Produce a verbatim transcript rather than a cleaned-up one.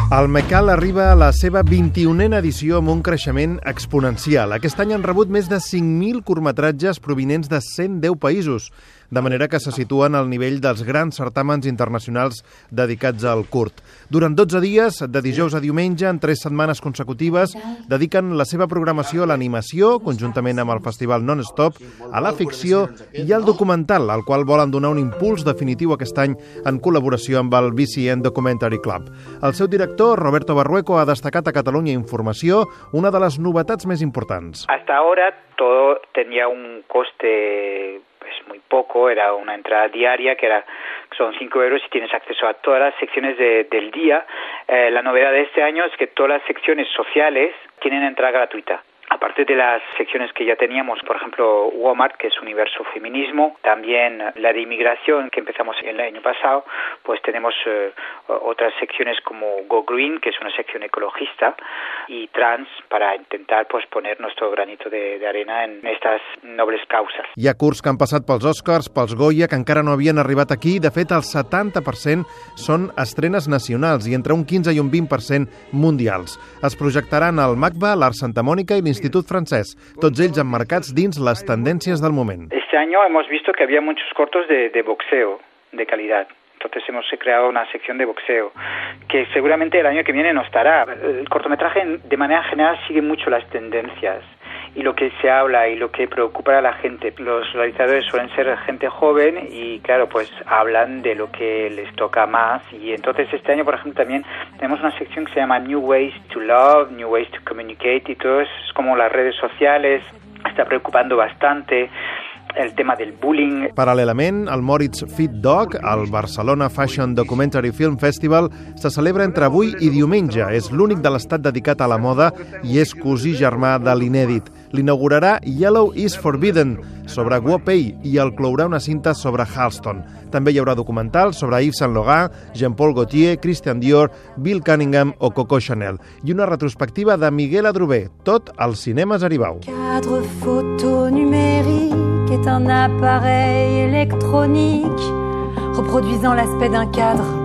El Mecal arriba a la seva vint-i-unena edició amb un creixement exponencial. Aquest any han rebut més de cinc mil curtmetratges provinents de cent deu països, de manera que se situen al nivell dels grans certàmens internacionals dedicats al curt. Durant dotze dies, de dijous a diumenge, en tres setmanes consecutives, dediquen la seva programació a l'animació, conjuntament amb el festival Non-Stop, a la ficció i al documental, al qual volen donar un impuls definitiu aquest any en col·laboració amb el V C N Documentary Club. El seu director, Roberto Barrueco, ha destacat a Catalunya Informació una de les novetats més importants. Hasta ahora todo tenía un coste pues muy poco, era una entrada diaria que era son cinco euros y tienes acceso a todas las secciones de, del día. Eh, la novedad de este año es que todas las secciones sociales tienen entrada gratuita. Aparte de las secciones que ya teníamos, por ejemplo, Walmart, que es Universo Feminismo, también la de inmigración, que empezamos el año pasado, pues tenemos eh, otras secciones como Go Green, que es una sección ecologista, y Trans, para intentar pues poner nuestro granito de, de arena en estas nobles causas. Hi ha curts que han passat pels Oscars, pels Goya, que encara no havien arribat aquí. De fet, el setanta per cent són estrenes nacionals i entre un quinze i un vint per cent mundials. Es projectaran al MACBA, l'Art Santa Mònica i l'Institut Francès, tots ells emmarcats dins les tendències del moment. Este año hemos visto que había muchos cortos de, de boxeo de calidad. Entonces hemos creado una sección de boxeo, que seguramente el año que viene no estará. El cortometraje de manera general sigue mucho las tendencias y lo que se habla y lo que preocupa a la gente. Los realizadores suelen ser gente joven y claro, pues hablan de lo que les toca más. Y entonces este año, por ejemplo, también tenemos una sección que se llama New Ways to Love, New Ways to Communicate, y todo es como las redes sociales está preocupando bastante. El tema del bullying. Paral·lelament, el Moritz Fit Dog, al Barcelona Fashion Documentary Film Festival, se celebra entre avui i diumenge. És l'únic de l'estat dedicat a la moda i és cosí germà de l'inèdit. L'inaugurarà Yellow is Forbidden, sobre Guo Pei, i el clourà una cinta sobre Halston. També hi haurà documentals sobre Yves Saint Laurent, Jean-Paul Gaultier, Christian Dior, Bill Cunningham o Coco Chanel. I una retrospectiva de Miguel Adrover, tot als cinemes Aribau. Cadre photo numérique est un appareil électronique reproduisant l'aspect d'un cadre